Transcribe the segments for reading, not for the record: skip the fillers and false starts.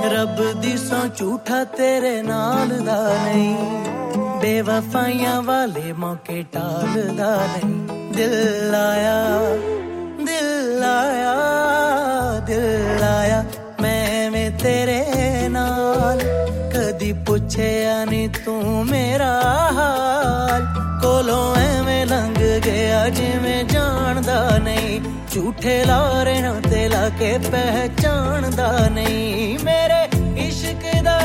रब दी सौ झूठा तेरे नाल दा नहीं बेवफाइयां वाले मौके टालदा नहीं दिल आया दिल आया दिल आया मैं तेरे नाल कदी पुछया नहीं तू मेरा हाल कोलों एवें लंघ गया जिवें जानदा नहीं झूठे लारे ते लाके पहचानदा नहीं मेरे इश्क दा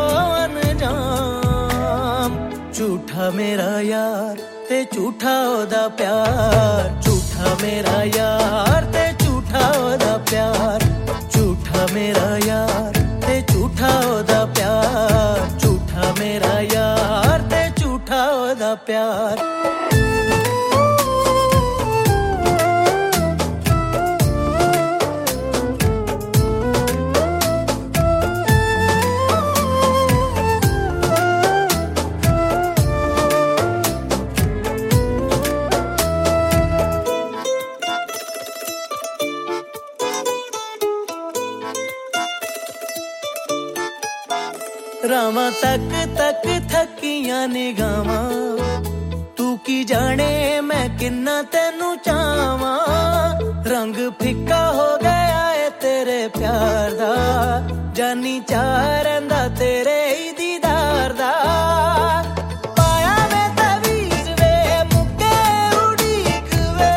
अनजाम झूठा मेरा यार ते झूठा ओदा प्यार झूठा मेरा यार ते झूठा ओदा प्यार झूठा मेरा यार ते झूठा ओदा प्यार झूठा मेरा यार ते झूठा ओदा प्यार रावां तक तक थकियां निगाहां तू की जाने मैं किन्ना तेनू चाहां रंग फिक्का हो गया है तेरे प्यार दा जानी चाह रंदा तेरे ही दीदार दा पाया मैं तवीज वे मुक्के उड़ीक वे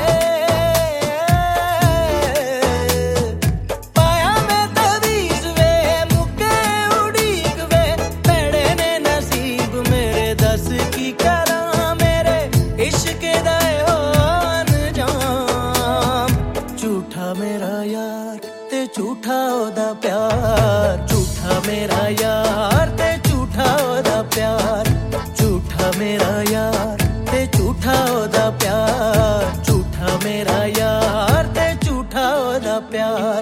पाया मैं तवीज वे मुक्के की करा मेरे इश्क दा अनजाम झूठा मेरा यार ते झूठा ओदा प्यार झूठा मेरा यार ते झूठा ओदा प्यार झूठा मेरा यार ते झूठा ओदा प्यार झूठा मेरा यार ते झूठा ओदा प्यार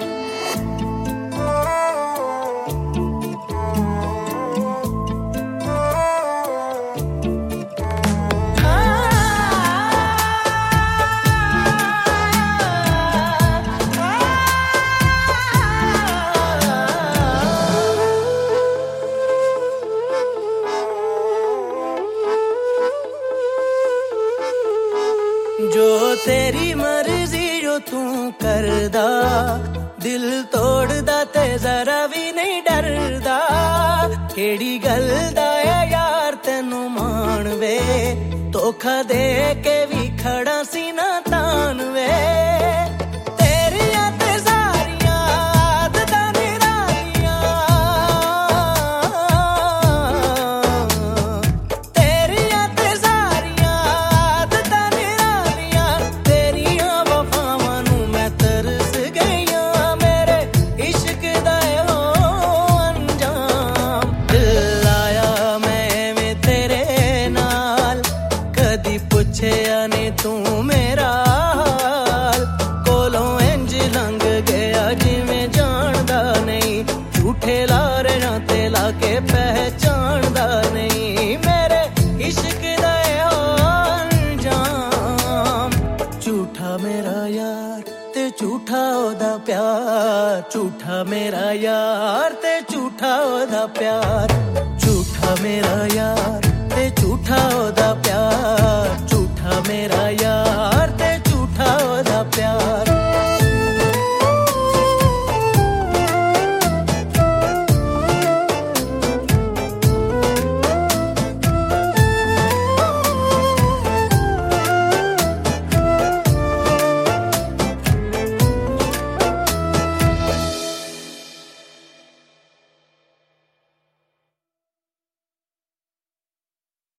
जो तेरी मर्जी जो तू करदा दिल तोड़दा ते जरा भी नहीं डरदा केड़ी गल दा यार तेनू मान वे धोखा दे के भी खड़ा सी ना तान वे पुछया ने तू मेरा हाल कोलों इंज लंघ गया जिवें जानदा नहीं झूठे लारे ते लाके पहचानदा नहीं मेरे इश्क दा अनजाम झूठा मेरा यार ते झूठा ओदा प्यार झूठा मेरा यार ते झूठा ओदा प्यार झूठा मेरा यार ते झूठा ओदा प्यार